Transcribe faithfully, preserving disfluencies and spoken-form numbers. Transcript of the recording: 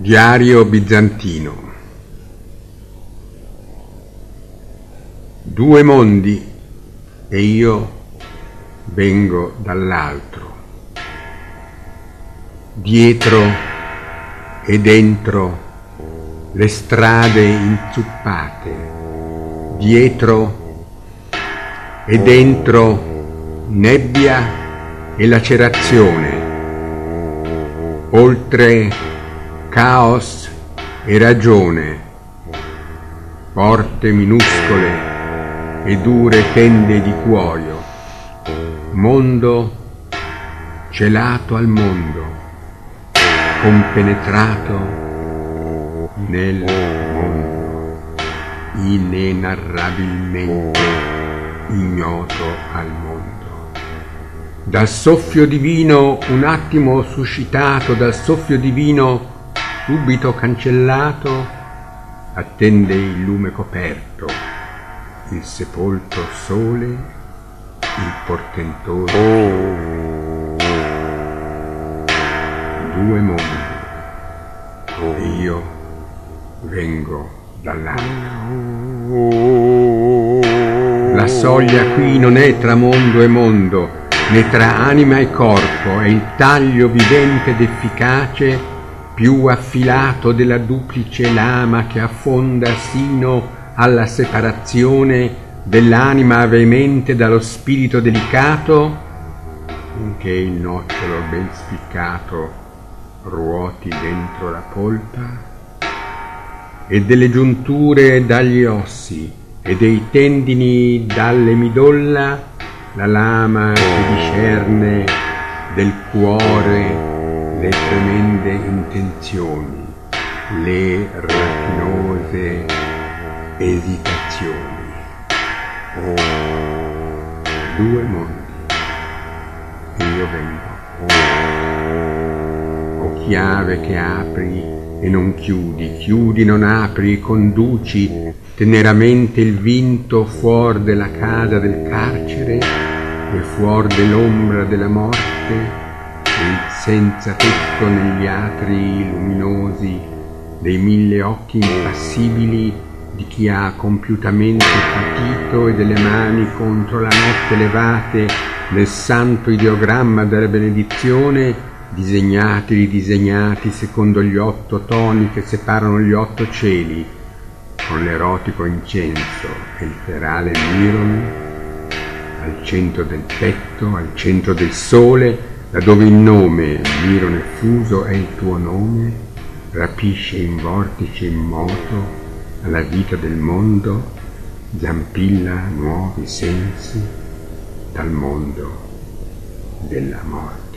Diario bizantino. Due mondi e io vengo dall'altro. Dietro e dentro le strade inzuppate. Dietro e dentro nebbia e lacerazione. Oltre caos e ragione, porte minuscole e dure tende di cuoio, mondo celato al mondo, compenetrato nel mondo, inenarrabilmente ignoto al mondo. Dal soffio divino, un attimo suscitato dal soffio divino, subito cancellato, attende il lume coperto, il sepolto sole, il portentoso sole. Due mondi e io vengo dall'altro. La soglia qui non è tra mondo e mondo, né tra anima e corpo, è il taglio vivente ed efficace più affilato della duplice lama che affonda sino alla separazione dell'anima veemente dallo spirito delicato, finché il nocciolo ben spiccato ruoti dentro la polpa, e delle giunture dagli ossi e dei tendini dalle midolla la lama che discerne del cuore le tremende intenzioni, le ratinose esitazioni. Oh, due mondi e io vengo. Oh, chiave che apri e non chiudi, chiudi non apri, conduci teneramente il vinto fuor della casa del carcere e fuor dell'ombra della morte, senza tetto negli atri luminosi dei mille occhi impassibili di chi ha compiutamente patito e delle mani contro la notte levate nel santo ideogramma della benedizione, disegnati e ridisegnati secondo gli otto toni che separano gli otto cieli, con l'erotico incenso e il ferale mirone al centro del petto, al centro del sole, laddove il nome, mirone fuso, è il tuo nome, rapisce in vortice immoto alla vita del mondo, zampilla nuovi sensi dal mondo della morte.